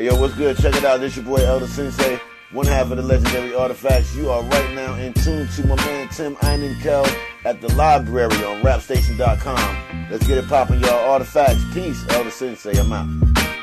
Hey, yo, what's good? Check it out. This your boy Elder Sensei, one half of the legendary Artifacts. You are right now in tune to my man Tim Einenkel at the library on rapstation.com. Let's get it poppin', y'all. Artifacts. Peace, Elder Sensei. I'm out.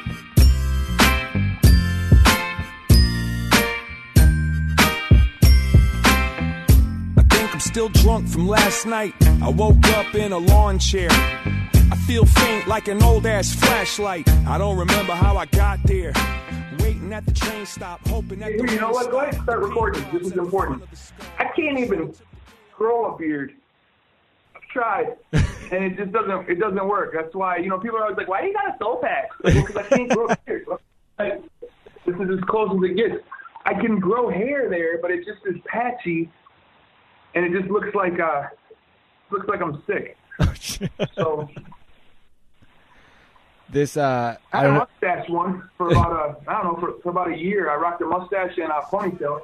I'm still drunk from last night. I woke up in a lawn chair. I feel faint like an old ass flashlight. I don't remember how I got there. Waiting at the train stop, hoping that. You know what? Go ahead and start recording. This is important. I can't even grow a beard. I've tried, and it just doesn't work. That's why, you know, people are always like, "Why do you got a soul pack?" Because I can't grow a beard. Like, this is as close as it gets. I can grow hair there, but it just is patchy. And it just looks like I'm sick. So this I had a mustache one for about for about a year. I rocked a mustache and a ponytail.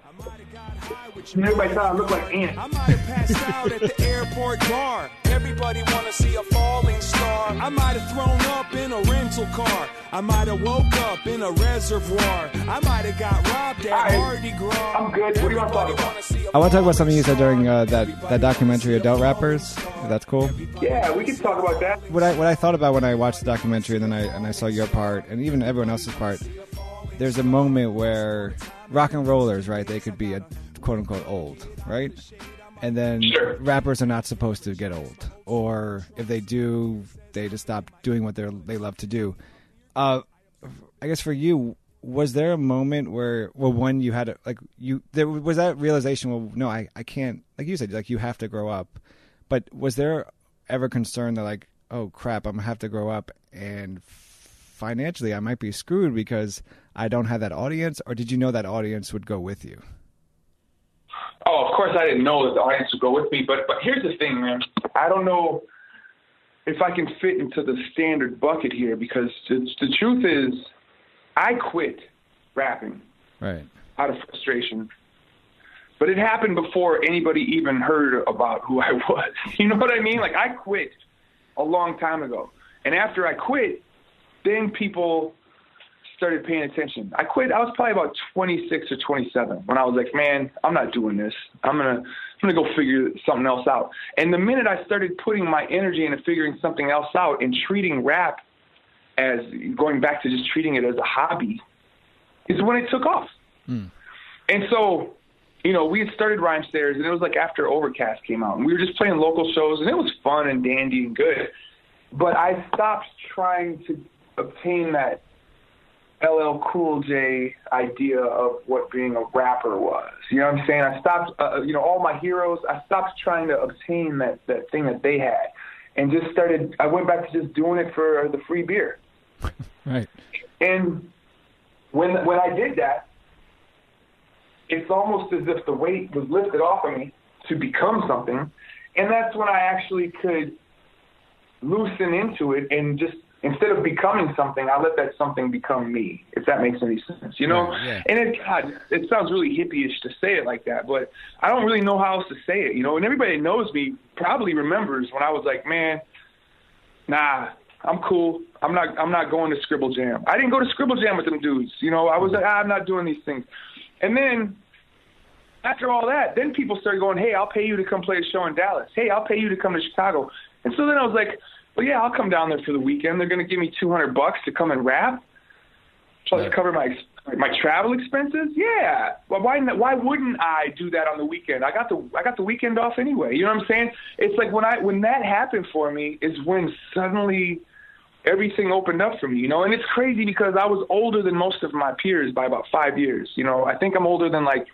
And everybody thought I looked like Ant. I might have passed out at the airport bar. Everybody wanna see a falling star. I might have thrown up in a rental car. I might have woke up in a reservoir. I might have got robbed at Mardi Gras. I'm good. What do you want to talk about? I want to talk about something you said during that documentary, Adult Rappers. If that's cool. Yeah, we can talk about that. What I thought about when I watched the documentary and then I saw your part and even everyone else's part. There's a moment where rock and rollers, right? They could be a quote unquote old, right? And then rappers are not supposed to get old, or if they do, they just stop doing what they love to do. I guess for you, was there a moment where, well, when you had there was that realization? Well, no, I can't. Like you said, like you have to grow up. But was there ever concern that, like, oh crap, I'm gonna have to grow up and financially I might be screwed because I don't have that audience? Or did you know that audience would go with you? Oh, of course I didn't know that the audience would go with me. But here's the thing, man. I don't know if I can fit into the standard bucket here, because the truth is I quit rapping out of frustration. But it happened before anybody even heard about who I was. You know what I mean? Like, I quit a long time ago. And after I quit, then people started paying attention. I quit. I was probably about 26 or 27 when I was like, man, I'm not doing this. I'm gonna go figure something else out. And the minute I started putting my energy into figuring something else out and treating rap as going back to just treating it as a hobby is when it took off. And so, you know, we had started Rhymestairs, and it was like after Overcast came out, and we were just playing local shows, and it was fun and dandy and good. But I stopped trying to obtain that LL Cool J idea of what being a rapper was. You know what I'm saying? I stopped, all my heroes, I stopped trying to obtain that thing that they had, and just started, I went back to just doing it for the free beer. Right. And when I did that, it's almost as if the weight was lifted off of me to become something. And that's when I actually could loosen into it and just, instead of becoming something, I let that something become me, if that makes any sense, you know? Yeah. And it sounds really hippie-ish to say it like that, but I don't really know how else to say it, you know? And everybody that knows me probably remembers when I was like, man, nah, I'm cool. I'm not going to Scribble Jam. I didn't go to Scribble Jam with them dudes, you know? I was like, I'm not doing these things. And then after all that, then people started going, hey, I'll pay you to come play a show in Dallas. Hey, I'll pay you to come to Chicago. And so then I was like, well, yeah, I'll come down there for the weekend. They're going to give me $200 to come and rap, plus cover my travel expenses. Yeah. Well, why wouldn't I do that on the weekend? I got the weekend off anyway. You know what I'm saying? It's like when that happened for me is when suddenly everything opened up for me, you know? And it's crazy because I was older than most of my peers by about 5 years. You know, I think I'm older than, like,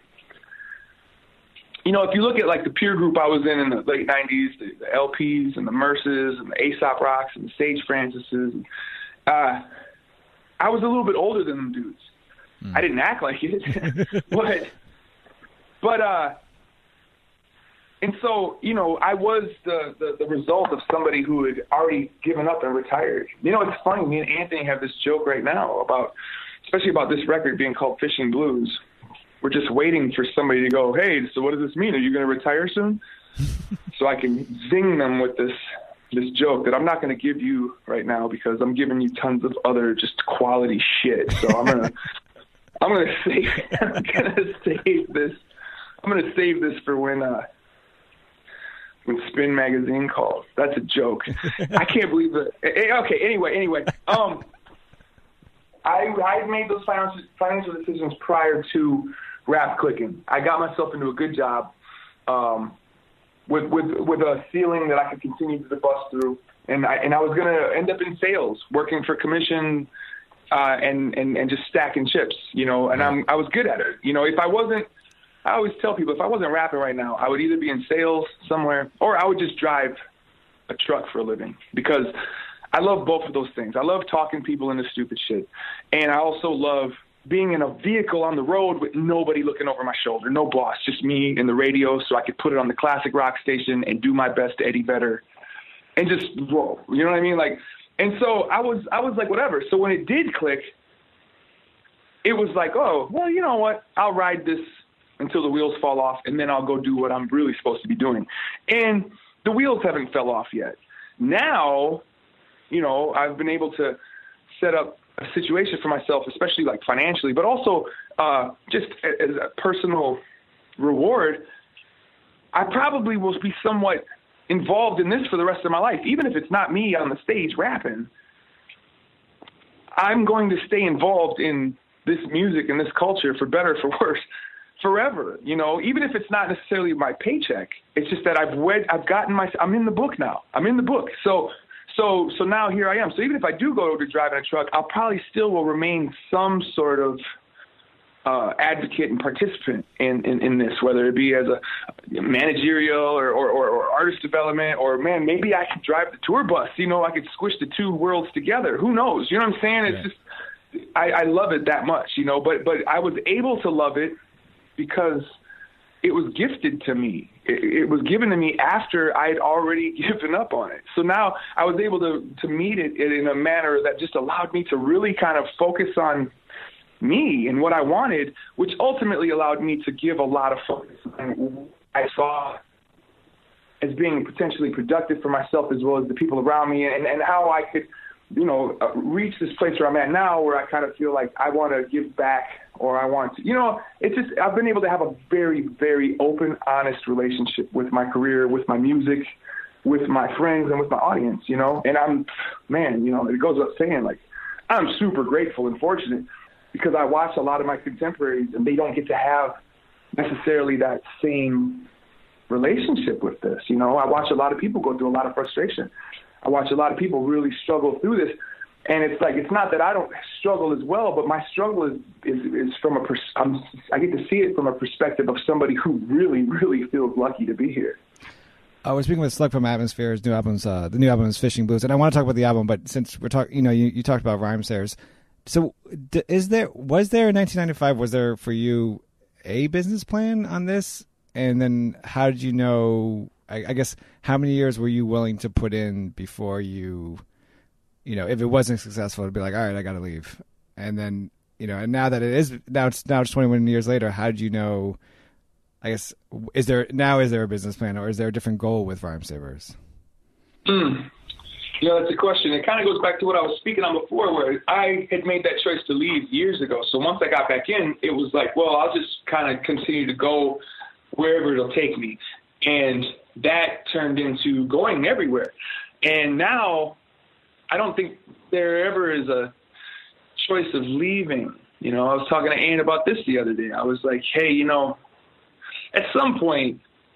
you know, if you look at, like, the peer group I was in the late 90s, the LPs and the Merces and the Aesop Rocks and the Sage Francis's, I was a little bit older than them dudes. I didn't act like it. And so, you know, I was the result of somebody who had already given up and retired. You know, it's funny. Me and Anthony have this joke right now especially about this record being called Fishing Blues. We're just waiting for somebody to go, hey, so what does this mean? Are you going to retire soon? So I can zing them with this this joke that I'm not going to give you right now because I'm giving you tons of other just quality shit. So I'm gonna save this for when Spin Magazine calls. That's a joke. I can't believe it. Okay. Anyway. I made those financial decisions prior to rap clicking. I got myself into a good job. With a ceiling that I could continue to bust through, and I was gonna end up in sales, working for commission, and just stacking chips, you know. And I was good at it, you know. I always tell people if I wasn't rapping right now, I would either be in sales somewhere or I would just drive a truck for a living, because I love both of those things. I love talking people into stupid shit, and I also love being in a vehicle on the road with nobody looking over my shoulder, no boss, just me and the radio, so I could put it on the classic rock station and do my best to Eddie Vedder and just roll. You know what I mean? Like, and so I was like, whatever. So when it did click, it was like, oh, well, you know what? I'll ride this until the wheels fall off, and then I'll go do what I'm really supposed to be doing. And the wheels haven't fell off yet. Now, you know, I've been able to set up a situation for myself, especially like financially, but also just as a personal reward. I probably will be somewhat involved in this for the rest of my life. Even if it's not me on the stage rapping, I'm going to stay involved in this music and this culture, for better or for worse, forever. You know, even if it's not necessarily my paycheck, it's just that I'm in the book now. I'm in the book. So now here I am. So even if I do go to driving a truck, I'll probably still will remain some sort of advocate and participant in this, whether it be as a managerial or artist development, or, man, maybe I could drive the tour bus. You know, I could squish the two worlds together. Who knows? You know what I'm saying? It's just, I love it that much, you know, but I was able to love it because it was gifted to me. It was given to me after I had already given up on it. So now I was able to meet it in a manner that just allowed me to really kind of focus on me and what I wanted, which ultimately allowed me to give a lot of focus on what I saw as being potentially productive for myself as well as the people around me, and how I could, you know, reach this place where I'm at now, where I kind of feel like I want to give back, or I want to, you know, it's just, I've been able to have a very, very open, honest relationship with my career, with my music, with my friends, and with my audience, you know. And you know, it goes without saying, like, I'm super grateful and fortunate, because I watch a lot of my contemporaries and they don't get to have necessarily that same relationship with this. You know, I watch a lot of people go through a lot of frustration. I watch a lot of people really struggle through this. And it's like, it's not that I don't struggle as well, but my struggle is from I get to see it from a perspective of somebody who really, really feels lucky to be here. We're speaking with Slug from Atmosphere's new albums. The new album is Fishing Blues, and I want to talk about the album, but since we're talking, you know, you talked about Rhymesayers. So, was there in 1995? Was there for you a business plan on this? And then, how did you know? I guess how many years were you willing to put in before you know, if it wasn't successful, to be like, all right, I got to leave. And then, you know, and now that it is, now it's 21 years later. How did you know? I guess is there a business plan, or is there a different goal with Rhymesayers? You know, that's a question. It kind of goes back to what I was speaking on before, where I had made that choice to leave years ago. So once I got back in, it was like, well, I'll just kind of continue to go wherever it'll take me. And that turned into going everywhere. And now I don't think there ever is a choice of leaving. You know, I was talking to Ann about this the other day. I was like, hey, you know, at some point,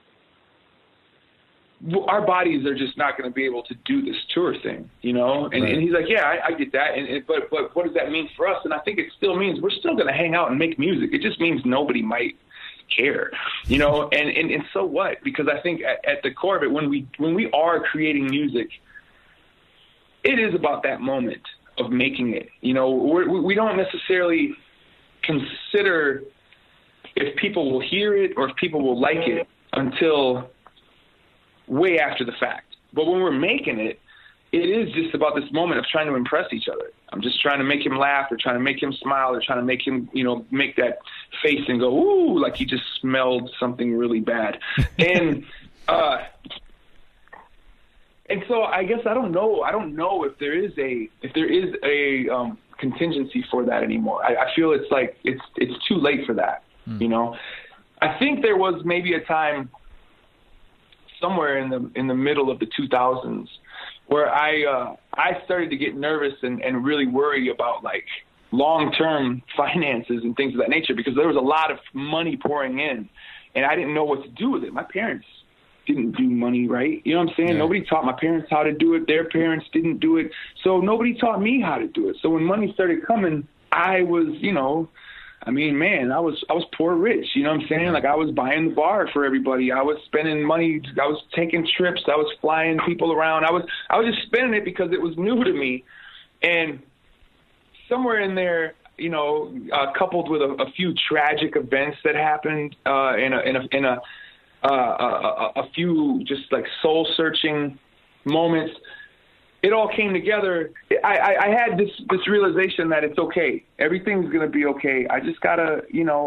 our bodies are just not going to be able to do this tour thing, you know? And, right. And he's like, yeah, I get that. But what does that mean for us? And I think it still means we're still going to hang out and make music. It just means nobody might care, you know? And so what? Because I think at the core of it, when we are creating music, it is about that moment of making it. You know, we don't necessarily consider if people will hear it or if people will like it until way after the fact. But when we're making it, it is just about this moment of trying to impress each other. I'm just trying to make him laugh, or trying to make him smile, or trying to make him, you know, make that face and go, ooh, like he just smelled something really bad. And And so I guess I don't know if there is a contingency for that anymore. I feel it's like it's too late for that. You know, I think there was maybe a time somewhere in the middle of the 2000s where I started to get nervous and really worry about like long-term finances and things of that nature, because there was a lot of money pouring in and I didn't know what to do with it. My parents didn't do money right. You know what I'm saying? Yeah. Nobody taught my parents how to do it. Their parents didn't do it. So nobody taught me how to do it. So when money started coming, I was, you know, I mean, man, I was poor rich. You know what I'm saying? Like I was buying the bar for everybody. I was spending money. I was taking trips. I was flying people around. I was just spending it because it was new to me. And somewhere in there, you know, coupled with a few tragic events that happened in a few just like soul searching moments, it all came together. I had this realization that it's okay. Everything's going to be okay. I just gotta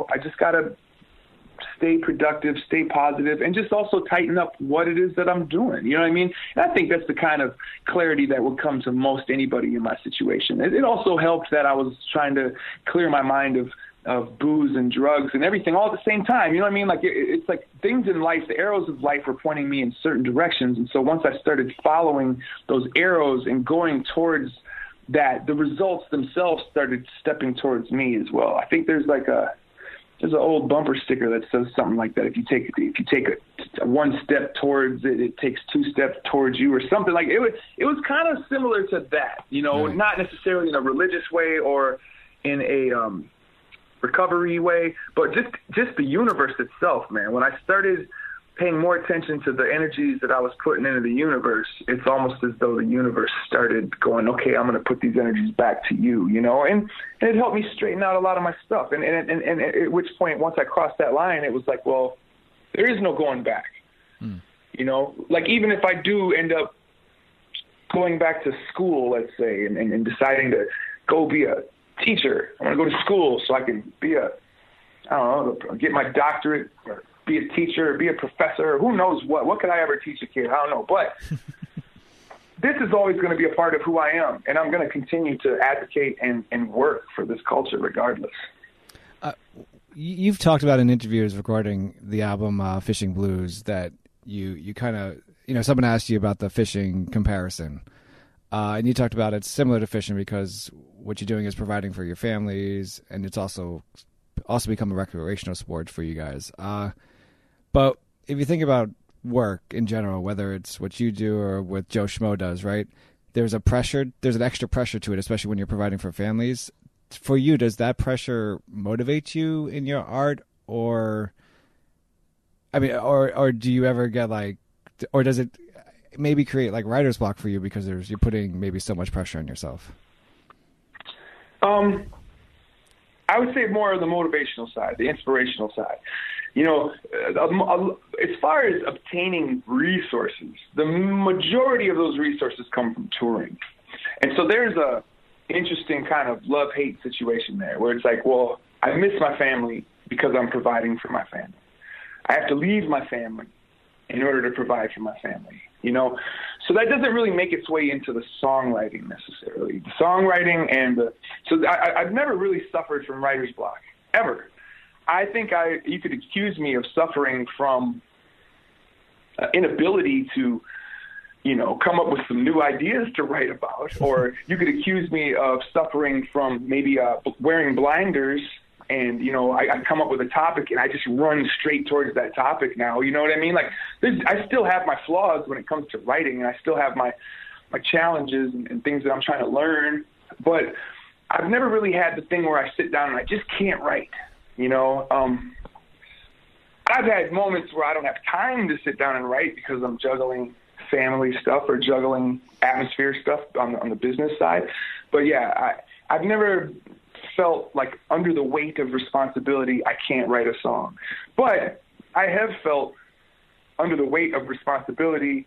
stay productive, stay positive, and just also tighten up what it is that I'm doing. You know what I mean? And I think that's the kind of clarity that would come to most anybody in my situation. It also helped that I was trying to clear my mind of booze and drugs and everything all at the same time. You know what I mean? Like it's like things in life, the arrows of life were pointing me in certain directions. And so once I started following those arrows and going towards that, the results themselves started stepping towards me as well. I think there's an old bumper sticker that says something like that. If you take a one step towards it, it takes two steps towards you, or something like it. It was kind of similar to that, you know, right. Not necessarily in a religious way or in a recovery way, but just the universe itself, man. When I started paying more attention to the energies that I was putting into the universe, it's almost as though the universe started going, okay, I'm going to put these energies back to you, you know, and it helped me straighten out a lot of my stuff. And at which point, once I crossed that line, it was like, well, there is no going back, you know, like even if I do end up going back to school, let's say, and deciding to go be a teacher. I want to go to school so I can be get my doctorate or be a teacher or be a professor or who knows what could I ever teach a kid? I don't know. But this is always going to be a part of who I am. And I'm going to continue to advocate and work for this culture regardless. You've talked about in interviews regarding the album Fishing Blues that you kind of, you know, someone asked you about the fishing comparison. And you talked about it's similar to fishing because what you're doing is providing for your families, and it's also become a recreational sport for you guys. But if you think about work in general, whether it's what you do or what Joe Schmo does, right? There's an extra pressure to it, especially when you're providing for families. For you, does that pressure motivate you in your art, or do you ever get or does it maybe create like writer's block for you because you're putting maybe so much pressure on yourself? I would say more of the motivational side, the inspirational side. You know, as far as obtaining resources, the majority of those resources come from touring. And so there's a interesting kind of love-hate situation there where it's like, well, I miss my family because I'm providing for my family. I have to leave my family in order to provide for my family, you know? So that doesn't really make its way into the songwriting necessarily. The songwriting I've never really suffered from writer's block, ever. I think you could accuse me of suffering from inability to, you know, come up with some new ideas to write about, or you could accuse me of suffering from maybe wearing blinders. And, you know, I come up with a topic and I just run straight towards that topic now. You know what I mean? Like, I still have my flaws when it comes to writing, and I still have my challenges and things that I'm trying to learn. But I've never really had the thing where I sit down and I just can't write, you know. I've had moments where I don't have time to sit down and write because I'm juggling family stuff or juggling atmosphere stuff on the business side. But, yeah, I've never felt like under the weight of responsibility, I can't write a song. But I have felt under the weight of responsibility,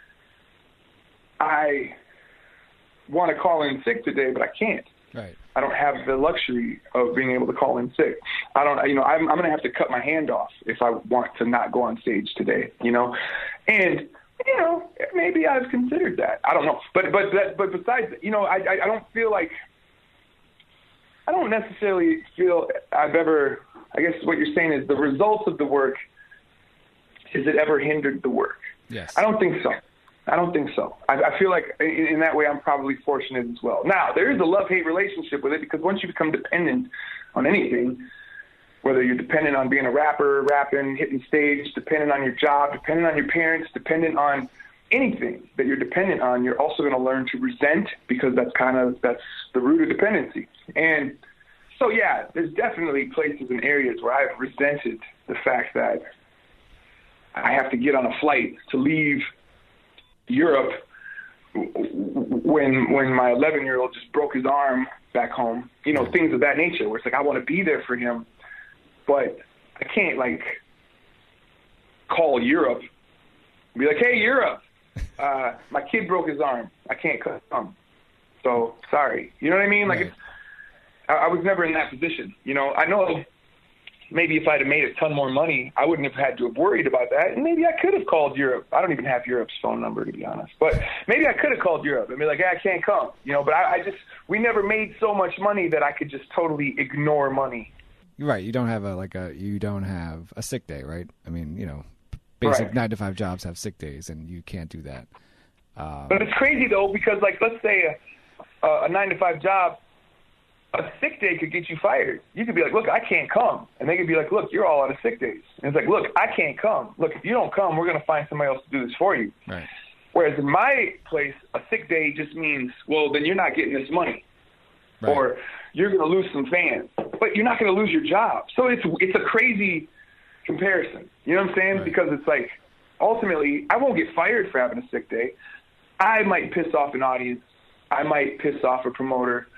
I want to call in sick today, but I can't. Right. I don't have the luxury of being able to call in sick. I'm going to have to cut my hand off if I want to not go on stage today, you know? And you know, maybe I've considered that. I don't know. But besides, you know, I don't feel like, I don't necessarily feel I've ever, I guess what you're saying is the results of the work, has it ever hindered the work? Yes. I don't think so. I feel like in that way I'm probably fortunate as well. Now, there is a love-hate relationship with it, because once you become dependent on anything, whether you're dependent on being a rapper, rapping, hitting stage, dependent on your job, dependent on your parents, dependent on anything that you're dependent on, you're also going to learn to resent, because that's the root of dependency. And so, yeah, there's definitely places and areas where I've resented the fact that I have to get on a flight to leave Europe when my 11-year-old just broke his arm back home, you know, things of that nature, where it's like, I want to be there for him, but I can't, like, call Europe and be like, hey, Europe, my kid broke his arm. I can't come. So, sorry. You know what I mean? Like, I was never in that position. You know, I know maybe if I'd have made a ton more money, I wouldn't have had to have worried about that. And maybe I could have called Europe. I don't even have Europe's phone number, to be honest. But maybe I could have called Europe and be like, hey, I can't come. You know, but we never made so much money that I could just totally ignore money. Right. You don't have you don't have a sick day, right? I mean, you know, basic 9-to-5 jobs have sick days, and you can't do that. But it's crazy, though, because, like, let's say a 9-to-5 job, a sick day could get you fired. You could be like, look, I can't come. And they could be like, look, you're all out of sick days. And it's like, look, I can't come. Look, if you don't come, we're going to find somebody else to do this for you. Right. Whereas in my place, a sick day just means, well, then you're not getting this money. Right. Or you're going to lose some fans. But you're not going to lose your job. So it's a crazy comparison. You know what I'm saying? Right. Because it's like, ultimately, I won't get fired for having a sick day. I might piss off an audience. I might piss off a promoter.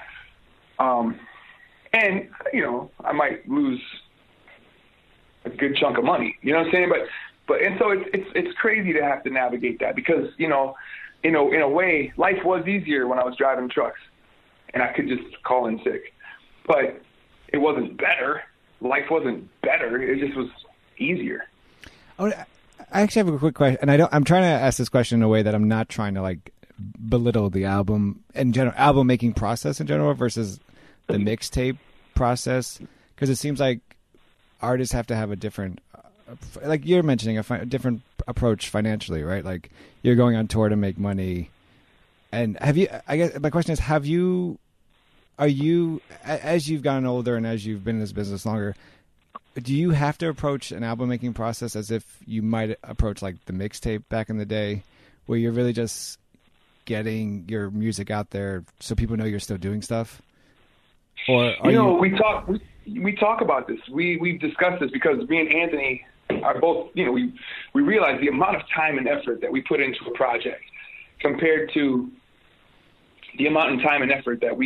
And, you know, I might lose a good chunk of money, you know what I'm saying? But and so it's crazy to have to navigate that, because, you know, in a way, life was easier when I was driving trucks and I could just call in sick, but it wasn't better. Life wasn't better. It just was easier. Oh, I actually have a quick question, and I'm trying to ask this question in a way that I'm not trying to, like, belittle the album in general, album making process in general versus the mixtape process, because it seems like artists have to have a different, like you're mentioning, a different approach financially, right? Like, you're going on tour to make money, and have you? I guess my question is, are you, as you've gotten older and as you've been in this business longer, do you have to approach an album making process as if you might approach, like, the mixtape back in the day, where you're really just getting your music out there so people know you're still doing stuff? Or we talk about this. We've discussed this, because me and Anthony are both, you know, we realize the amount of time and effort that we put into a project compared to the amount of time and effort that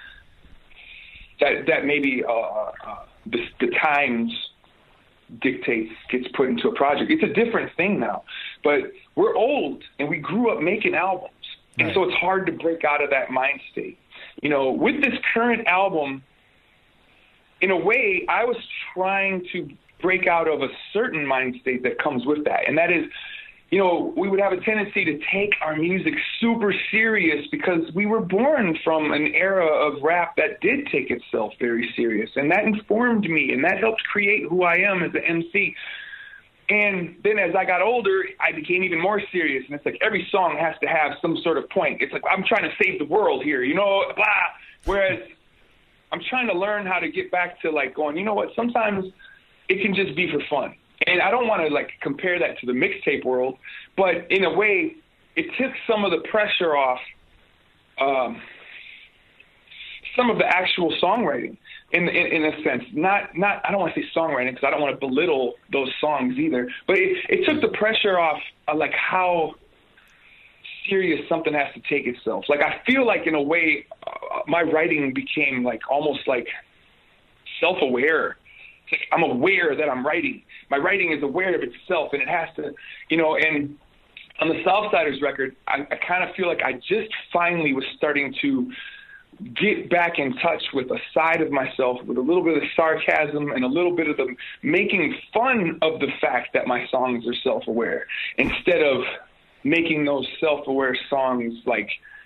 that maybe the times dictates gets put into a project. It's a different thing now, but we're old and we grew up making albums. Right. And so it's hard to break out of that mind state. You know, with this current album, in a way, I was trying to break out of a certain mind state that comes with that. And that is, you know, we would have a tendency to take our music super serious because we were born from an era of rap that did take itself very serious. And that informed me, and that helped create who I am as an MC. And then as I got older, I became even more serious. And it's like every song has to have some sort of point. It's like, I'm trying to save the world here, you know, blah. Whereas I'm trying to learn how to get back to, like, going, you know what, sometimes it can just be for fun. And I don't want to, like, compare that to the mixtape world, but in a way, it took some of the pressure off some of the actual songwriting. In a sense, not I don't want to say songwriting because I don't want to belittle those songs either, but it took the pressure off like how serious something has to take itself. Like, I feel like in a way my writing became like almost like self-aware. It's like I'm aware that I'm writing. My writing is aware of itself, and it has to, you know, and on the Southsiders record, I kind of feel like I just finally was starting to get back in touch with a side of myself with a little bit of sarcasm and a little bit of the making fun of the fact that my songs are self-aware instead of making those self-aware songs like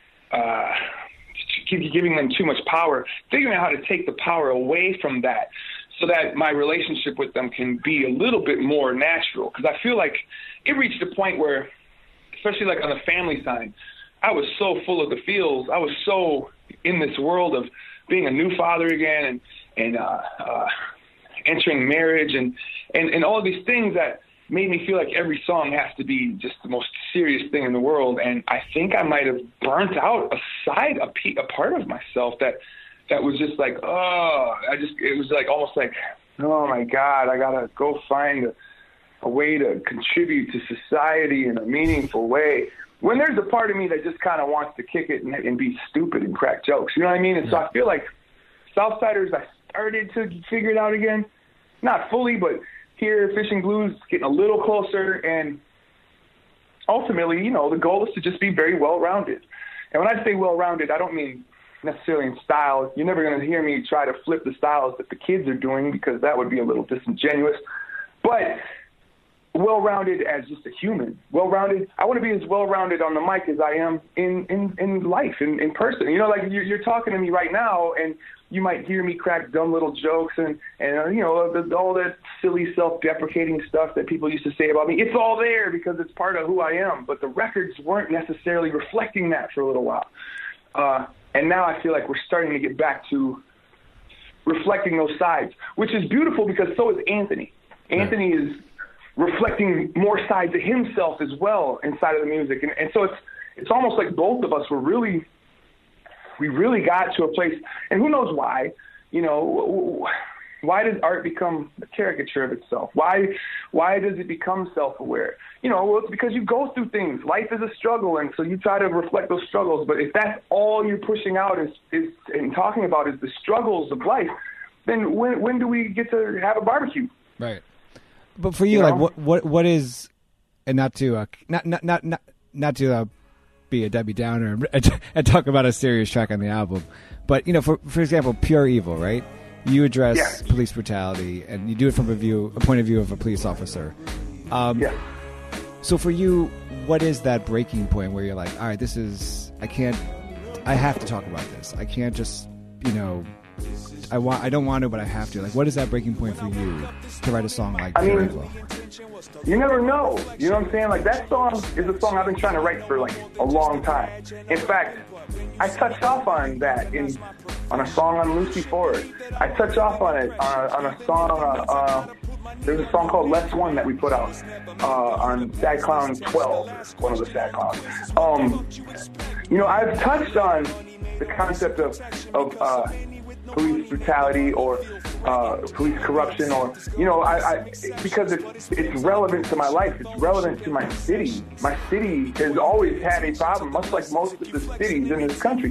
giving them too much power, figuring out how to take the power away from that so that my relationship with them can be a little bit more natural. Because I feel like it reached a point where, especially like on the family side, I was so full of the feels. I was so in this world of being a new father again and entering marriage and all of these things that made me feel like every song has to be just the most serious thing in the world. And I think I might have burnt out a part of myself that was just like, it was like almost like, oh my God, I gotta go find a way to contribute to society in a meaningful way. When there's a part of me that just kind of wants to kick it and be stupid and crack jokes, you know what I mean? And so I feel like Southsiders, I started to figure it out again. Not fully, but here, Fishing Blues, getting a little closer, and ultimately, you know, the goal is to just be very well-rounded. And when I say well-rounded, I don't mean necessarily in style. You're never going to hear me try to flip the styles that the kids are doing because that would be a little disingenuous. But well-rounded as just a human. Well-rounded, I want to be as well-rounded on the mic as I am in life, in person. You know, like you're talking to me right now, and you might hear me crack dumb little jokes and you know, all that silly self-deprecating stuff that people used to say about me. It's all there because it's part of who I am. But the records weren't necessarily reflecting that for a little while. And now I feel like we're starting to get back to reflecting those sides, which is beautiful because so is Anthony. Anthony is reflecting more sides of himself as well inside of the music. And so it's almost like both of us we really got to a place, and who knows why, you know, why does art become a caricature of itself? Why does it become self-aware? You know, well, it's because you go through things. Life is a struggle, and so you try to reflect those struggles. But if that's all you're pushing out is and talking about is the struggles of life, then when do we get to have a barbecue? Right. But for you, like, what is, and not to be a Debbie Downer and talk about a serious track on the album, but you know, for example, Pure Evil, right? You address police brutality, and you do it from a point of view of a police officer. So for you, what is that breaking point where you're like, all right, I have to talk about this. I can't just, you know, I don't want to, but I have to. Like, what is that breaking point for you to write a song like Pure Evil? You never know. You know what I'm saying? Like, that song is a song I've been trying to write for, like, a long time. In fact, I touched off on that on a song on Lucy Ford. I touched off on it on a song, there's a song called Less One that we put out on Sad Clown 12, one of the Sad Clowns. You know, I've touched on the concept of police brutality or police corruption, or, you know, I because it's relevant to my life. It's relevant to my city. My city has always had a problem, much like most of the cities in this country.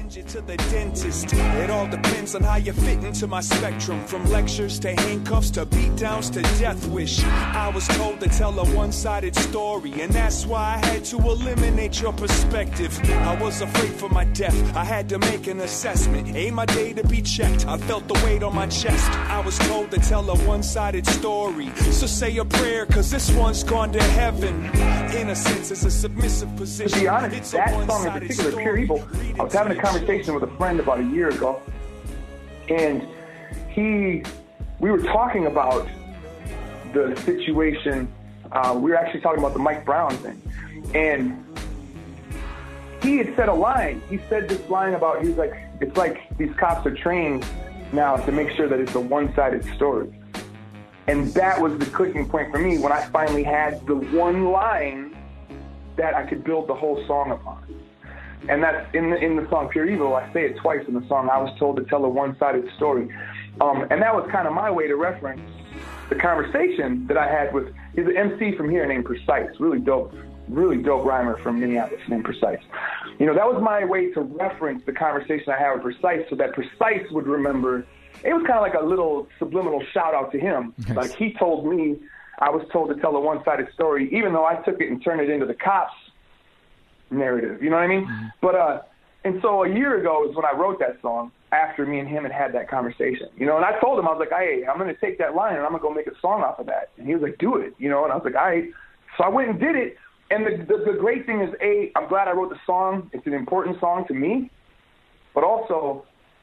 It all depends on how you fit into my spectrum, from lectures to handcuffs to beatdowns to death wish. I was told to tell a one-sided story, and that's why I had to eliminate your perspective. I was afraid for my death. I had to make an assessment. Ain't my day to be checked. I felt the weight on my chest. I was told to tell a one-sided story. So say a prayer, cause this one's gone to heaven. Innocence is a submissive position. To be honest, that song in particular, Pure Evil, I was having a conversation with a friend about a year ago, and we were talking about the situation. We were actually talking about the Mike Brown thing. And he had said a line. He said this line about, he was like, it's like these cops are trained now to make sure that it's a one-sided story. And that was the clicking point for me when I finally had the one line that I could build the whole song upon. And that's in the song Pure Evil. I say it twice in the song. I was told to tell a one-sided story. And that was kind of my way to reference the conversation that I had with, he's an MC from here named Precise, really dope rhymer from Minneapolis named Precise. You know, that was my way to reference the conversation I had with Precise so that Precise would remember. It was kind of like a little subliminal shout out to him. Yes. Like, he told me I was told to tell a one-sided story, even though I took it and turned it into the cops narrative. You know what I mean? Mm-hmm. But, and so a year ago is when I wrote that song, after me and him had that conversation. You know, and I told him, I was like, hey, I'm going to take that line and I'm going to go make a song off of that. And he was like, do it. You know, and I was like, all right. So I went and did it. And the great thing is, I'm glad I wrote the song. It's an important song to me. But also,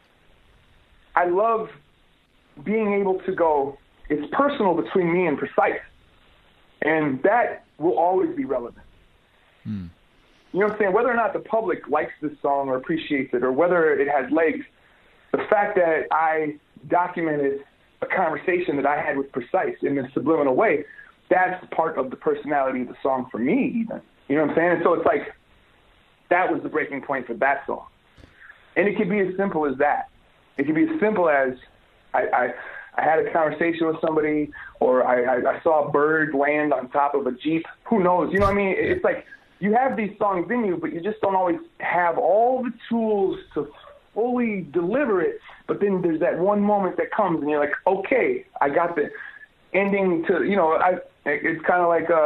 I love being able to go, it's personal between me and Precise. And that will always be relevant. You know what I'm saying? Whether or not the public likes this song or appreciates it, or whether it has legs, the fact that I documented a conversation that I had with Precise in a subliminal way, that's part of the personality of the song for me, even. You know what I'm saying? And so it's like, that was the breaking point for that song. And it could be as simple as that. It could be as simple as I had a conversation with somebody, or I saw a bird land on top of a Jeep. Who knows? You know what I mean? It's like, you have these songs in you, but you just don't always have all the tools to fully deliver it. But then there's that one moment that comes, and you're like, okay, I got the ending to, you know, it's kind of like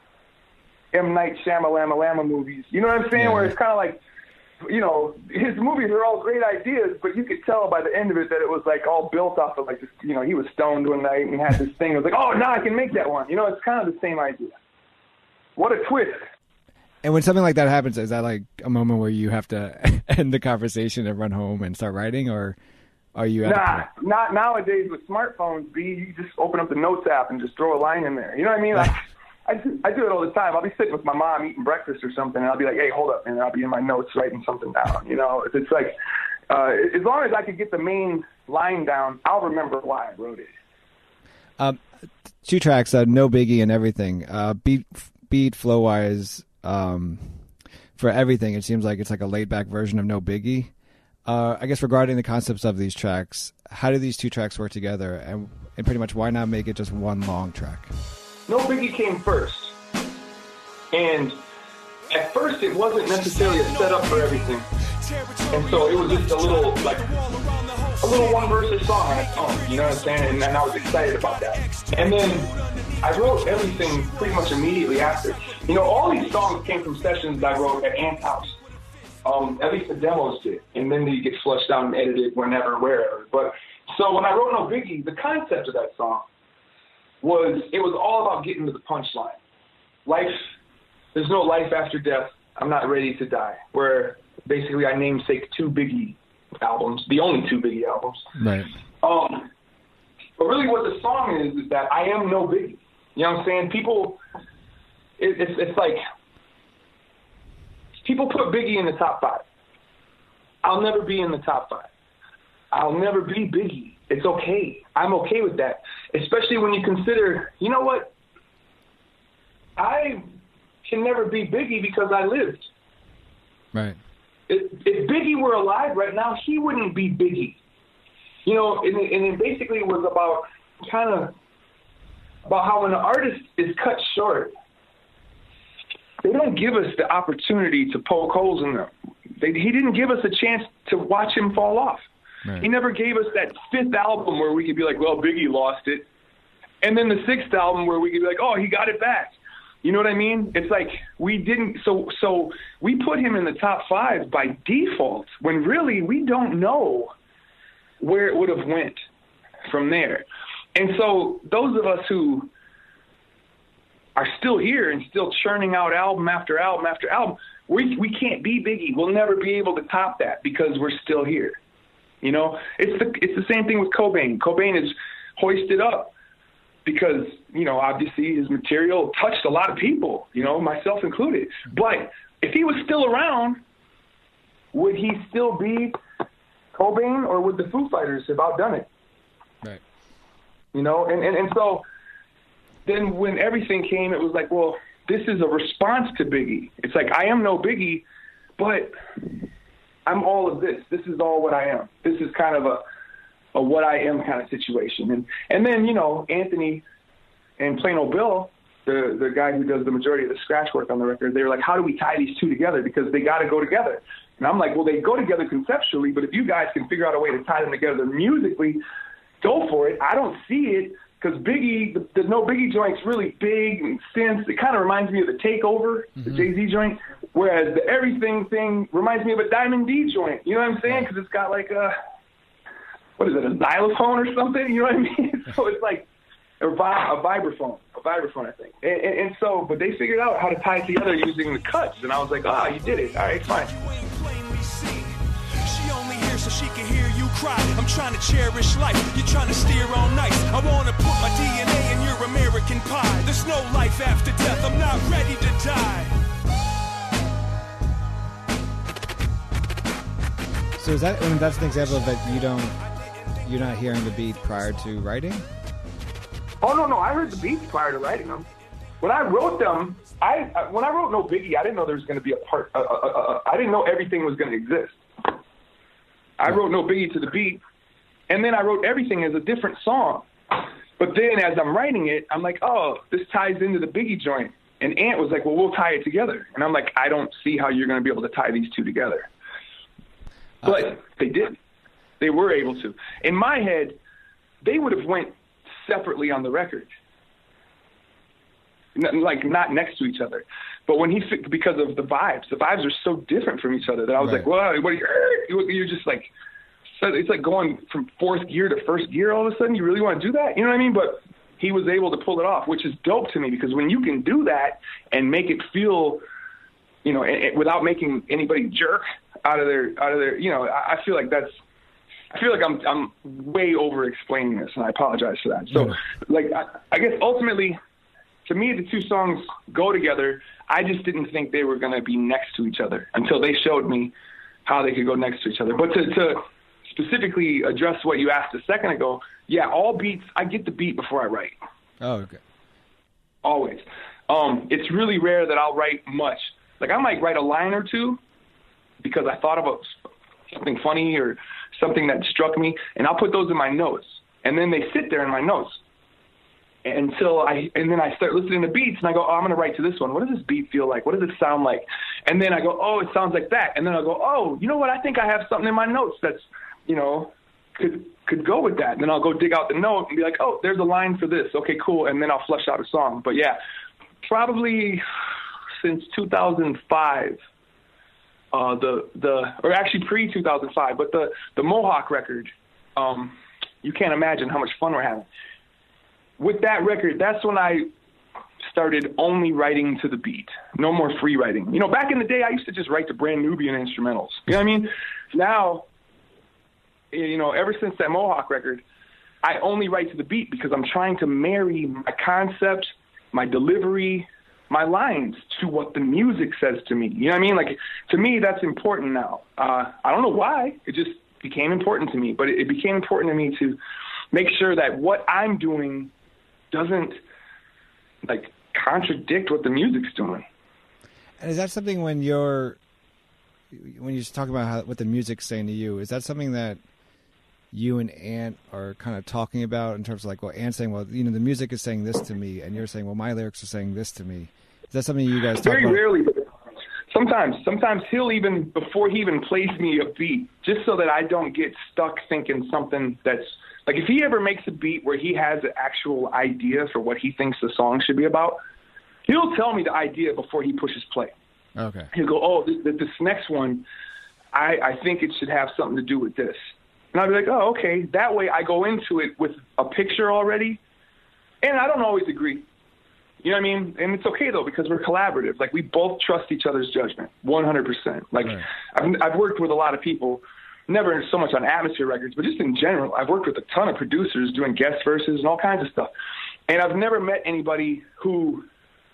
M. Night Shyamalan movies. You know what I'm saying? Yeah. Where it's kind of like, you know, his movies are all great ideas, but you could tell by the end of it that it was like all built off of like this, you know, he was stoned one night and he had this thing. It was like, oh, now I can make that one. You know, it's kind of the same idea. What a twist. And when something like that happens, is that like a moment where you have to end the conversation and run home and start writing, or are you? Not nowadays with smartphones. You just open up the Notes app and just throw a line in there. You know what I mean? Like, I do it all the time. I'll be sitting with my mom eating breakfast or something, and I'll be like, hey, hold up, and I'll be in my notes writing something down. You know, it's like, as long as I could get the main line down, I'll remember why I wrote it. 2 tracks, No Biggie and Everything. Beat flow-wise, for Everything, it seems like it's like a laid-back version of No Biggie. I guess regarding the concepts of these tracks, how do these 2 tracks work together? And pretty much, why not make it just one long track? No Biggie came first. And at first, it wasn't necessarily a setup for everything. And so it was just a little one-verse song on its own, you know what I'm saying? And I was excited about that. And then I wrote Everything pretty much immediately after. You know, all these songs came from sessions I wrote at Ant's house. At least the demos did. And then they get flushed out and edited whenever, wherever. But so when I wrote No Biggie, the concept of that song was all about getting to the punchline. Life, there's no life after death. I'm not ready to die. Where basically I namesake 2 Biggie albums, the only 2 Biggie albums. Right. But really what the song is that I am no Biggie. You know what I'm saying? People, it's like, people put Biggie in the top 5. I'll never be in the top 5. I'll never be Biggie. It's okay. I'm okay with that. Especially when you consider, you know what? I can never be Biggie because I lived. Right. If Biggie were alive right now, he wouldn't be Biggie. You know, and it basically was about how when an artist is cut short, they don't give us the opportunity to poke holes in them. He didn't give us a chance to watch him fall off. Right. He never gave us that 5th album where we could be like, well, Biggie lost it. And then the 6th album where we could be like, oh, he got it back. You know what I mean? It's like we didn't. So we put him in the top 5 by default when really we don't know where it would have went from there. And so those of us who are still here and still churning out album after album after album, we can't be Biggie. We'll never be able to top that because we're still here. You know, it's the same thing with Cobain. Cobain is hoisted up because, you know, obviously his material touched a lot of people, you know, myself included. But if he was still around, would he still be Cobain, or would the Foo Fighters have outdone it? Right. You know, and so then when Everything came, it was like, well, this is a response to Biggie. It's like, I am no Biggie, but I'm all of this. This is all what I am. This is kind of a what I am kind of situation. And then, you know, Anthony and Plain Old Bill, the guy who does the majority of the scratch work on the record, they were like, how do we tie these 2 together? Because they got to go together. And I'm like, well, they go together conceptually, but if you guys can figure out a way to tie them together musically, go for it. I don't see it because Biggie, the No Biggie joint's really big and synth. It kind of reminds me of the Takeover, the Jay-Z joint, whereas the Everything thing reminds me of a Diamond D joint. You know what I'm saying? Because it's got like a xylophone or something? You know what I mean? So it's like or a vibraphone, I think. And so, but they figured out how to tie it together using the cuts, and I was like, you did it. All right, fine. She only here so she can hear you cry. I'm trying to cherish life. You're trying to steer on nice. I want to put my DNA in your American pie. There's no life after death. I'm not ready to die. So is that, that's an example of that you're not hearing the beat prior to writing? Oh, no, I heard the beats prior to writing them. When I wrote them, when I wrote No Biggie, I didn't know there was going to be a part, I didn't know everything was going to exist. I wrote No Biggie to the beat, and then I wrote everything as a different song. But then as I'm writing it, I'm like, this ties into the Biggie joint. And Ant was like, well, we'll tie it together. And I'm like, I don't see how you're going to be able to tie these two together. But they did. They were able to. In my head, they would have went separately on the record, like not next to each other. But when because of the vibes are so different from each other that I was like, well, what are you're just like, so it's like going from fourth gear to first gear all of a sudden. You really want to do that? You know what I mean? But he was able to pull it off, which is dope to me, because when you can do that and make it feel, without making anybody jerk out of their, I feel like I'm way over explaining this, and I apologize for that. So, I guess ultimately, to me, the two songs go together. I just didn't think they were going to be next to each other until they showed me how they could go next to each other. But to specifically address what you asked a second ago, yeah, all beats, I get the beat before I write. Oh, okay. Always. It's really rare that I'll write much. Like, I might write a line or two because I thought about something funny or something that struck me, and I'll put those in my notes. And then they sit there in my notes and then I start listening to beats, and I go, I'm going to write to this one. What does this beat feel like? What does it sound like? And then I go, it sounds like that. And then I'll go, you know what? I think I have something in my notes that's, could go with that. And then I'll go dig out the note and be like, there's a line for this. Okay, cool. And then I'll flesh out a song. But yeah, probably since 2005, or actually pre-2005, but the Mohawk record, you can't imagine how much fun we're having. With that record, that's when I started only writing to the beat. No more free writing. Back in the day, I used to just write to Brand Nubian instrumentals. You know what I mean? Now, ever since that Mohawk record, I only write to the beat because I'm trying to marry my concept, my delivery, my lines to what the music says to me. You know what I mean? Like, to me, that's important now. I don't know why. It just became important to me. But it became important to me to make sure that what I'm doing doesn't, contradict what the music's doing. And is that something when you're talking about what the music's saying to you, is that something that you and Ant are kind of talking about in terms of Ant's saying, the music is saying this to me, and you're saying, my lyrics are saying this to me. Is that something you guys talk about? Very rarely. Sometimes he'll even, before he even plays me a beat, just so that I don't get stuck thinking something that's, if he ever makes a beat where he has an actual idea for what he thinks the song should be about, he'll tell me the idea before he pushes play. Okay. He'll go, this next one, I think it should have something to do with this. And I'll be like, okay. That way I go into it with a picture already. And I don't always agree. You know what I mean? And it's okay, though, because we're collaborative. We both trust each other's judgment, 100%. Right. I've worked with a lot of people, never so much on Atmosphere Records, but just in general. I've worked with a ton of producers doing guest verses and all kinds of stuff. And I've never met anybody who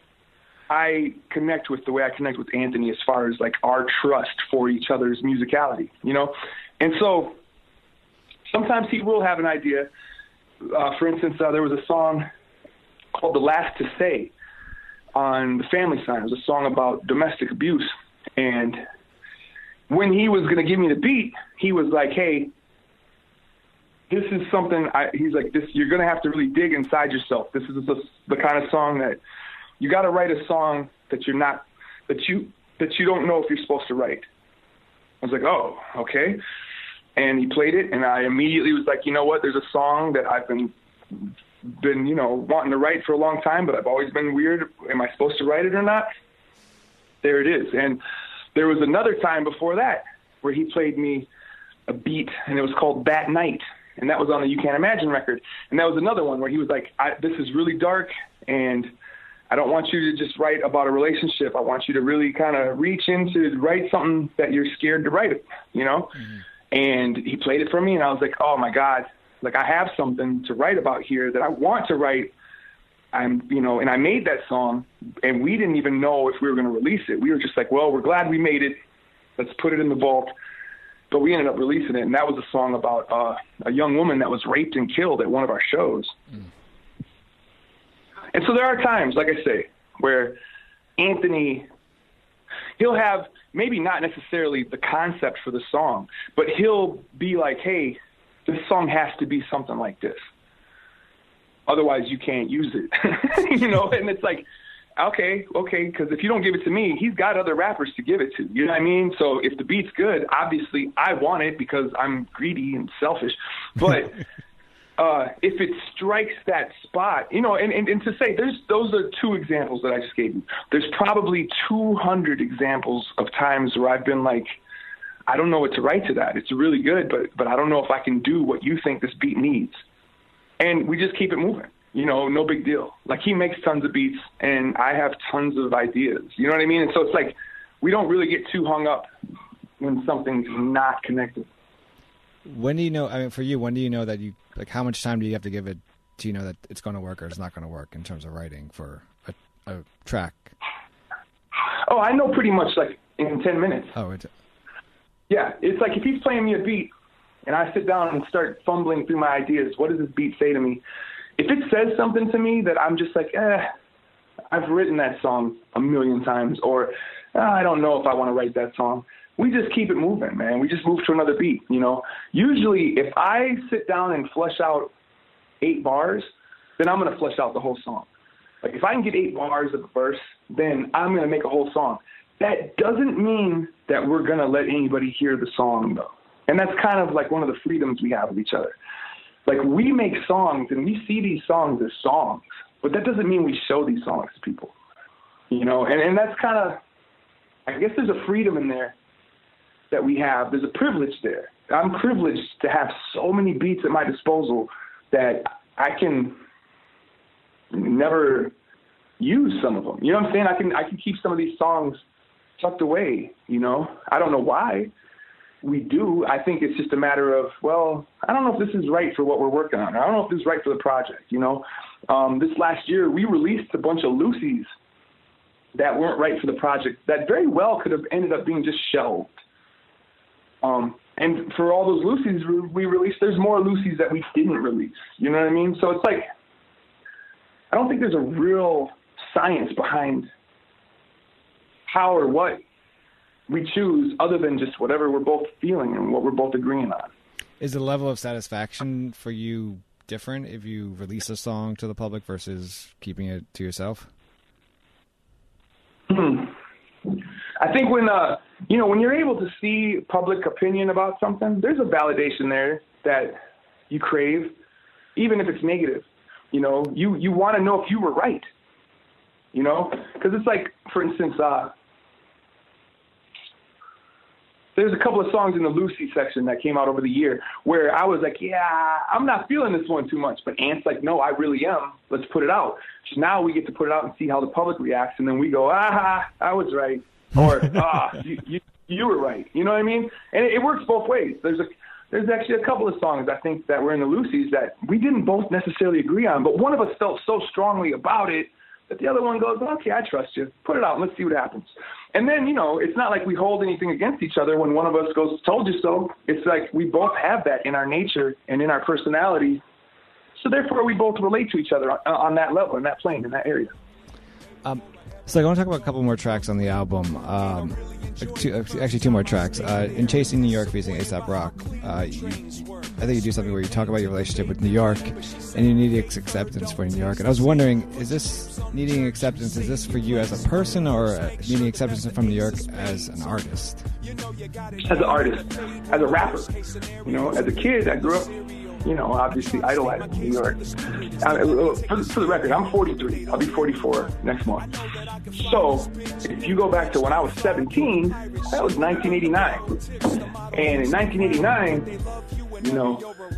I connect with the way I connect with Anthony as far as, our trust for each other's musicality, And so sometimes he will have an idea. For instance, there was a song called The Last to Say on the Family Sign. It was a song about domestic abuse. And when he was going to give me the beat, he was like, hey, this is something, he's like, you're going to have to really dig inside yourself. This is the kind of song that you got to write a song that you don't know if you're supposed to write. I was like, oh, okay. And he played it, and I immediately was like, you know what? There's a song that I've been wanting to write for a long time, but I've always been weird. Am I supposed to write it or not? There it is. And there was another time before that where he played me a beat, and it was called That Night. And that was on the You Can't Imagine record. And that was another one where he was like, this is really dark, and I don't want you to just write about a relationship. I want you to really kind of reach into write something that you're scared to write, you know? Mm-hmm. And he played it for me, and I was like, oh, my God. Like, I have something to write about here that I want to write. And I made that song, and we didn't even know if we were going to release it. We were just like, well, we're glad we made it. Let's put it in the vault. But we ended up releasing it, and that was a song about a young woman that was raped and killed at one of our shows. Mm. And so there are times, like I say, where Anthony, he'll have maybe not necessarily the concept for the song, but he'll be like, hey, this song has to be something like this. Otherwise, you can't use it, you know? And it's like, okay, because if you don't give it to me, he's got other rappers to give it to. You know what I mean? So if the beat's good, obviously I want it because I'm greedy and selfish. But if it strikes that spot, you know, and to say those are two examples that I just gave you. There's probably 200 examples of times where I've been like, I don't know what to write to that. It's really good, but I don't know if I can do what you think this beat needs. And we just keep it moving. You know, no big deal. Like, he makes tons of beats, and I have tons of ideas. You know what I mean? And so it's like we don't really get too hung up when something's not connected. When do you know, I mean, for you, when do you know that like, how much time do you have to give it to, you know, that it's going to work or it's not going to work in terms of writing for a track? Oh, I know pretty much, like, in 10 minutes. Oh, yeah. It's like if he's playing me a beat and I sit down and start fumbling through my ideas, what does this beat say to me? If it says something to me that I'm just like, I've written that song a million times, or I don't know if I want to write that song, we just keep it moving, man. We just move to another beat, you know. Usually if I sit down and flesh out 8 bars, then I'm going to flesh out the whole song. Like, if I can get 8 bars of a verse, then I'm going to make a whole song. That doesn't mean that we're going to let anybody hear the song, though. And that's kind of like one of the freedoms we have with each other. Like, we make songs and we see these songs as songs, but that doesn't mean we show these songs to people, you know? And that's kind of, I guess there's a freedom in there that we have. There's a privilege there. I'm privileged to have so many beats at my disposal that I can never use some of them. You know what I'm saying? I can keep some of these songs tucked away, you know? I don't know why we do. I think it's just a matter of, well, I don't know if this is right for what we're working on. I don't know if this is right for the project, you know? This last year, we released a bunch of Lucy's that weren't right for the project that very well could have ended up being just shelved. And for all those Lucy's we released, there's more Lucy's that we didn't release. You know what I mean? So it's like, I don't think there's a real science behind how or what we choose other than just whatever we're both feeling and what we're both agreeing on. Is the level of satisfaction for you different if you release a song to the public versus keeping it to yourself? I think when you're able to see public opinion about something, there's a validation there that you crave, even if it's negative. You know, you want to know if you were right, you know, because it's like, for instance, there's a couple of songs in the Lucy section that came out over the year where I was like, yeah, I'm not feeling this one too much. But Ant's like, no, I really am. Let's put it out. So now we get to put it out and see how the public reacts. And then we go, I was right. Or, you were right. You know what I mean? And it works both ways. There's actually a couple of songs, I think, that were in the Lucy's that we didn't both necessarily agree on. But one of us felt so strongly about it that the other one goes, okay, I trust you. Put it out and let's see what happens. And then, you know, it's not like we hold anything against each other when one of us goes, told you so. It's like we both have that in our nature and in our personality. So therefore, we both relate to each other on that level, in that plane, in that area. So I want to talk about a couple more tracks on the album. Two more tracks. In Chasing New York, featuring A$AP Rock, I think you do something where you talk about your relationship with New York and you need acceptance for New York. And I was wondering, is this needing acceptance, is this for you as a person or needing acceptance from New York as an artist? As an artist, as a rapper. You know, as a kid, I grew up, you know, obviously idolizing New York. For the record, I'm 43. I'll be 44 next month. So if you go back to when I was 17, that was 1989. And in 1989, you know,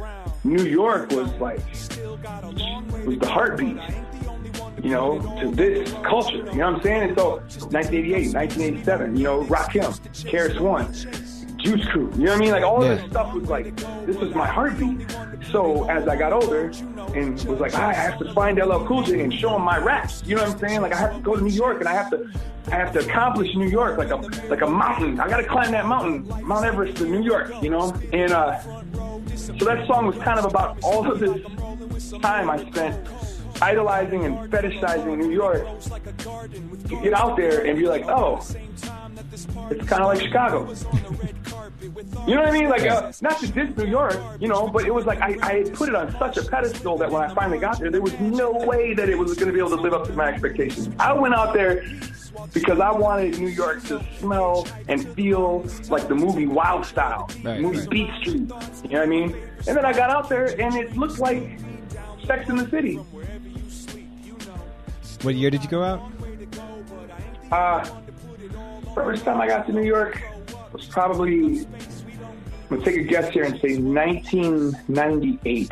New York was the heartbeat, you know, to this culture. You know what I'm saying? And so 1988, 1987, you know, Rakim, KRS-One, Juice Crew, you know what I mean? Like all of this stuff was like, this was my heartbeat. So as I got older and was like, I have to find LL Cool J and show him my raps. You know what I'm saying? Like I have to go to New York and I have to accomplish New York like a mountain. I got to climb that mountain, Mount Everest to New York, you know? And so that song was kind of about all of this time I spent idolizing and fetishizing New York. You get out there and be like, oh, it's kind of like Chicago. You know what I mean? Like, not to diss New York, you know, but it was like I had put it on such a pedestal that when I finally got there was no way that it was going to be able to live up to my expectations. I went out there because I wanted New York to smell and feel like the movie Wild Style, movie Beat Street. You know what I mean? And then I got out there and it looked like Sex in the City. What year did you go out? First time I got to New York was probably, I'm going to take a guess here and say 1998.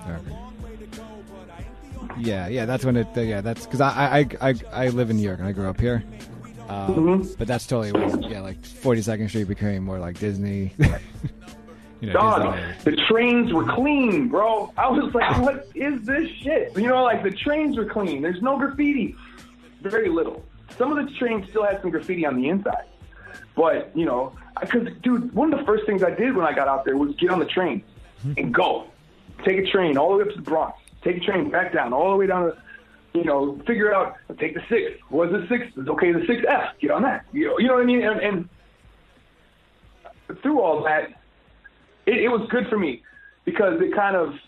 Yeah, that's when it. That's because I live in New York and I grew up here. But that's totally when, like 42nd Street became more like Disney. You know, Dog, Disney. the trains were clean, bro. I was like, what is this shit? You know, like the trains were clean. There's no graffiti. Very little. Some of the trains still had some graffiti on the inside. But, you know, because, dude, one of the first things I did when I got out there was get on the train and go. Take a train all the way up to the Bronx. Take a train back down, all the way down to, you know, figure out, take the 6th. What's the 6th? It's okay, the 6F. Get on that. You know what I mean? And through all that, it was good for me because it kind of,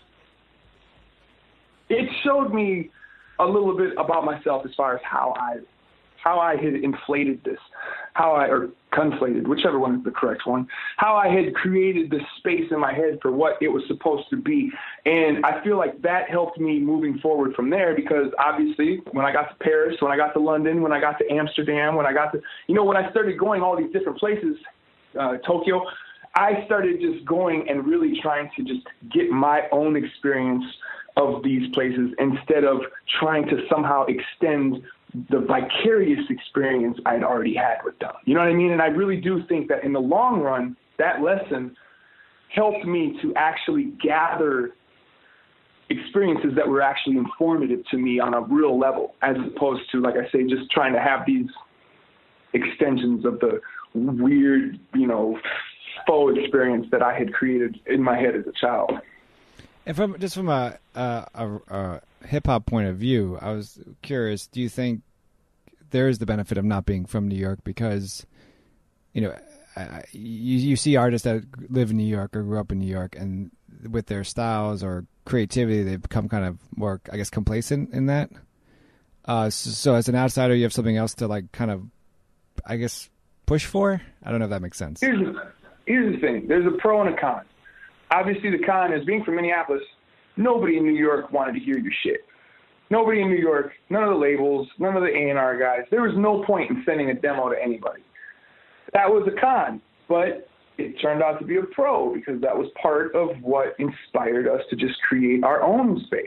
it showed me a little bit about myself as far as how I had inflated this, or conflated, whichever one is the correct one, how I had created this space in my head for what it was supposed to be. And I feel like that helped me moving forward from there because obviously when I got to Paris, when I got to London, when I got to Amsterdam, when I got to, you know, when I started going all these different places, Tokyo, I started just going and really trying to just get my own experience of these places instead of trying to somehow extend the vicarious experience I'd already had with them. You know what I mean? And I really do think that in the long run, that lesson helped me to actually gather experiences that were actually informative to me on a real level, as opposed to, like I say, just trying to have these extensions of the weird, you know, faux experience that I had created in my head as a child. And from a hip hop point of view, I was curious, do you think there is the benefit of not being from New York because, you know, you see artists that live in New York or grew up in New York and with their styles or creativity, they've become kind of more, I guess, complacent in that. So as an outsider, you have something else to like kind of, I guess, push for? I don't know if that makes sense. Here's the thing. There's a pro and a con. Obviously, the con is being from Minneapolis, nobody in New York wanted to hear your shit. Nobody in New York, none of the labels, none of the A&R guys. There was no point in sending a demo to anybody. That was a con, but it turned out to be a pro because that was part of what inspired us to just create our own space.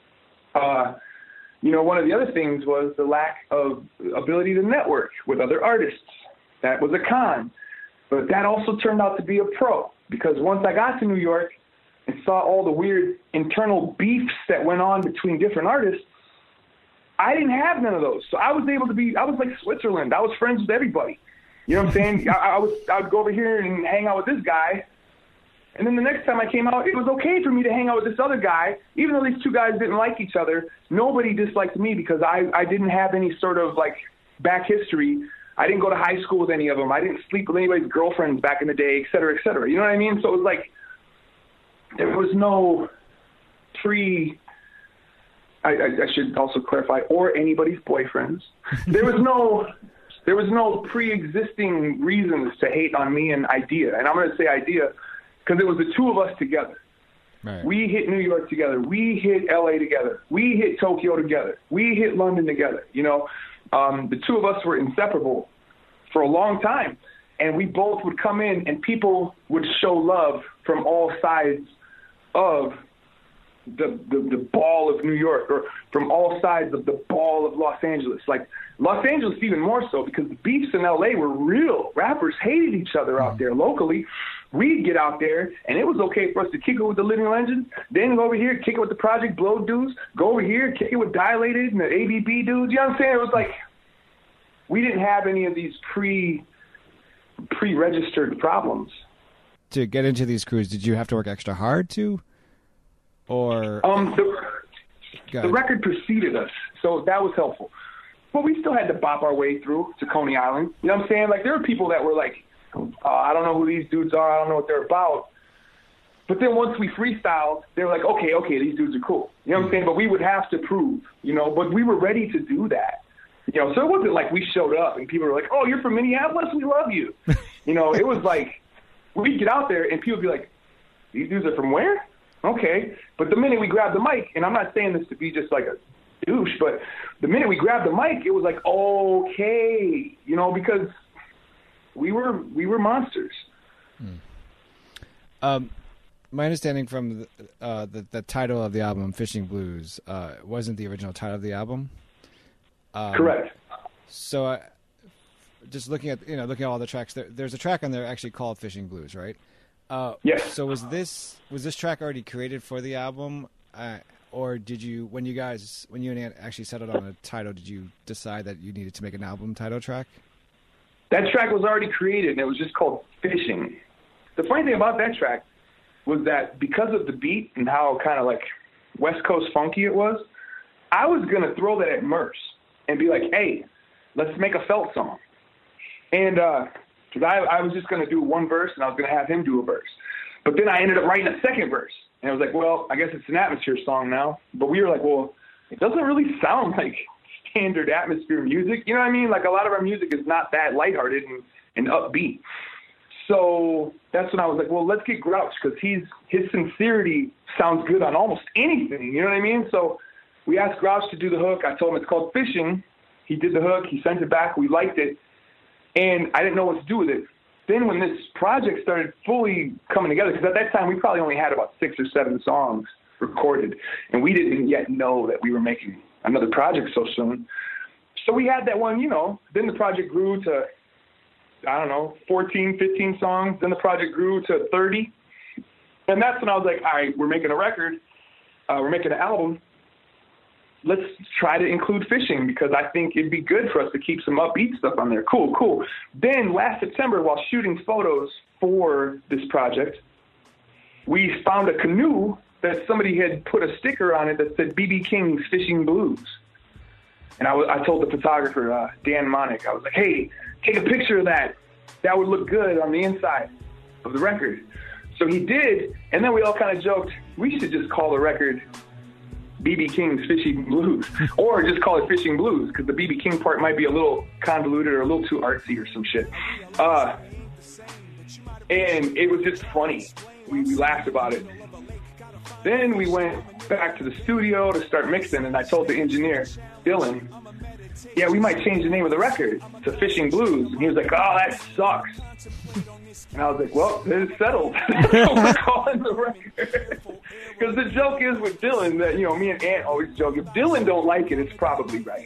You know, one of the other things was the lack of ability to network with other artists. That was a con, but that also turned out to be a pro because once I got to New York and saw all the weird internal beefs that went on between different artists, I didn't have none of those. So I was able to I was like Switzerland. I was friends with everybody. You know what I'm saying? I would go over here and hang out with this guy. And then the next time I came out, it was okay for me to hang out with this other guy. Even though these two guys didn't like each other, nobody disliked me because I didn't have any sort of like back history. I didn't go to high school with any of them. I didn't sleep with anybody's girlfriends back in the day, et cetera, et cetera. You know what I mean? So it was like there was no I should also clarify, or anybody's boyfriends. There was no pre-existing reasons to hate on me and Idea. And I'm going to say Idea because it was the two of us together. Right. We hit New York together. We hit LA together. We hit Tokyo together. We hit London together. You know, the two of us were inseparable for a long time. And we both would come in and people would show love from all sides of the ball of New York, or from all sides of the ball of Los Angeles. Like Los Angeles even more so, because the beefs in LA were real. Rappers hated each other out there locally. We'd get out there, and it was okay for us to kick it with the Living Legends, then go over here, kick it with the Project Blow dudes, go over here, kick it with Dilated and the ABB dudes. You know what I'm saying? It was like we didn't have any of these pre-registered problems. To get into these crews, did you have to work extra hard to? Or the record preceded us, so that was helpful. But we still had to bop our way through to Coney Island. You know what I'm saying? Like, there were people that were like, I don't know who these dudes are. I don't know what they're about. But then once we freestyled, they were like, okay, these dudes are cool. You know what I'm saying? But we would have to prove, but we were ready to do that. So it wasn't like we showed up and people were like, oh, you're from Minneapolis? We love you. It was like we'd get out there and people would be like, these dudes are from where? Okay. But the minute we grabbed the mic, and I'm not saying this to be just like a douche, but the minute we grabbed the mic, it was like, okay, because we were monsters. My understanding from the title of the album, Fishing Blues, wasn't the original title of the album. Correct. So just looking at all the tracks, there's a track on there actually called Fishing Blues, right? Yes. So was this track already created for the album, or did you, when you and Ant actually settled on a title, did you decide that you needed to make an album title track? That track was already created, and it was just called Fishing. The funny thing about that track was that because of the beat and how kind of like West Coast funky it was, I was going to throw that at Merce and be like, hey, let's make a felt song. And because I was just going to do one verse, and I was going to have him do a verse. But then I ended up writing a second verse. And I was like, well, I guess it's an Atmosphere song now. But we were like, well, it doesn't really sound like standard Atmosphere music. You know what I mean? Like, a lot of our music is not that lighthearted and upbeat. So that's when I was like, well, let's get Grouch, because his sincerity sounds good on almost anything. You know what I mean? So we asked Grouch to do the hook. I told him it's called Fishing. He did the hook. He sent it back. We liked it. And I didn't know what to do with it. Then when this project started fully coming together, because at that time we probably only had about 6 or 7 songs recorded, and we didn't yet know that we were making another project so soon. So we had that one, then the project grew to, 14, 15 songs. Then the project grew to 30. And that's when I was like, all right, we're making a record. We're making an album. Let's try to include fishing, because I think it'd be good for us to keep some upbeat stuff on there. Cool. Then last September, while shooting photos for this project, we found a canoe that somebody had put a sticker on it that said BB King's Fishing Blues. And I told the photographer, Dan Monick, I was like, hey, take a picture of that. That would look good on the inside of the record. So he did, and then we all kind of joked, we should just call the record BB King's Fishing Blues, or just call it Fishing Blues, because the BB King part might be a little convoluted or a little too artsy or some shit. And it was just funny. We laughed about it. Then we went back to the studio to start mixing, and I told the engineer, Dylan, yeah, we might change the name of the record to Fishing Blues. And he was like, oh, that sucks. And I was like, well, it's settled. We're calling the record. Because the joke is with Dylan that, me and Ant always joke, if Dylan don't like it, it's probably right.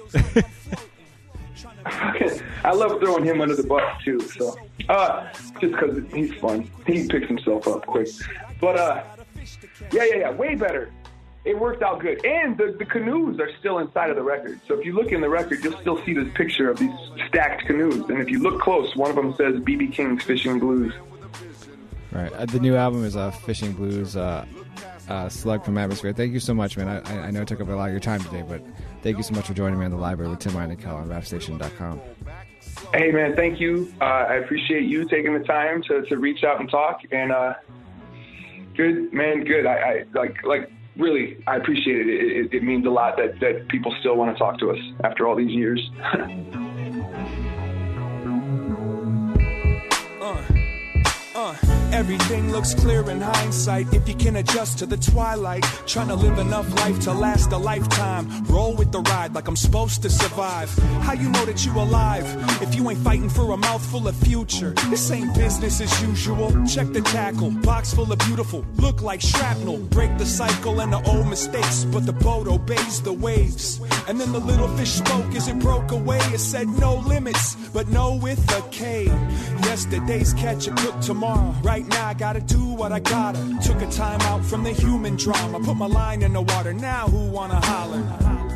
I love throwing him under the bus, too. So, just because he's fun. He picks himself up quick. But, yeah, way better. It worked out good. And the canoes are still inside of the record. So if you look in the record, you'll still see this picture of these stacked canoes. And if you look close, one of them says BB King's Fishing Blues. Right. The new album is Fishing Blues, Slug from Atmosphere. Thank you so much, man. I know it took up a lot of your time today, but thank you so much for joining me on the library with Tim Einenkel on RapStation.com. Hey, man, thank you. I appreciate you taking the time to reach out and talk. And good, man, good. I really, I appreciate it. It means a lot that people still want to talk to us after all these years. Everything looks clear in hindsight if you can adjust to the twilight. Trying to live enough life to last a lifetime. Roll with the ride like I'm supposed to survive. How you know that you alive if you ain't fighting for a mouthful of future? This ain't business as usual. Check the tackle, box full of beautiful, look like shrapnel. Break the cycle and the old mistakes, but the boat obeys the waves. And then the little fish spoke as it broke away. It said no limits, but no with a K. Yesterday's catch a cook tomorrow. Right now I gotta do what I gotta. Took a time out from the human drama. Put my line in the water, now who wanna holler?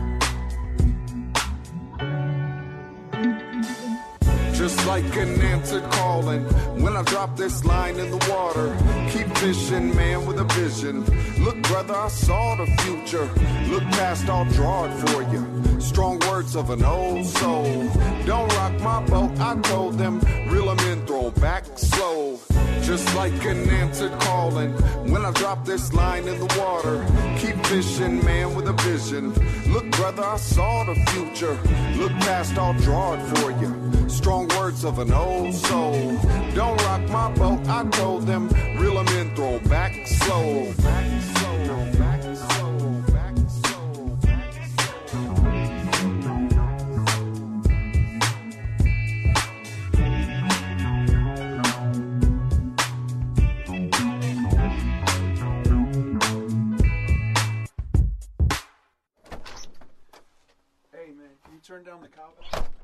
Just like an answered calling when I drop this line in the water. Keep fishing, man, with a vision. Look, brother, I saw the future. Look past, I'll draw it for you. Strong words of an old soul. Don't rock my boat, I told them. Reel 'em in, throw back slow. Just like an answered calling when I drop this line in the water. Keep fishing, man, with a vision. Look, brother, I saw the future. Look past, I'll draw it for you. Strong words of an old soul. Don't rock my boat, I told them. Reel 'em in, throw back slow. Back slow, back slow, back slow, back Hey man, can you turn down the cowbell?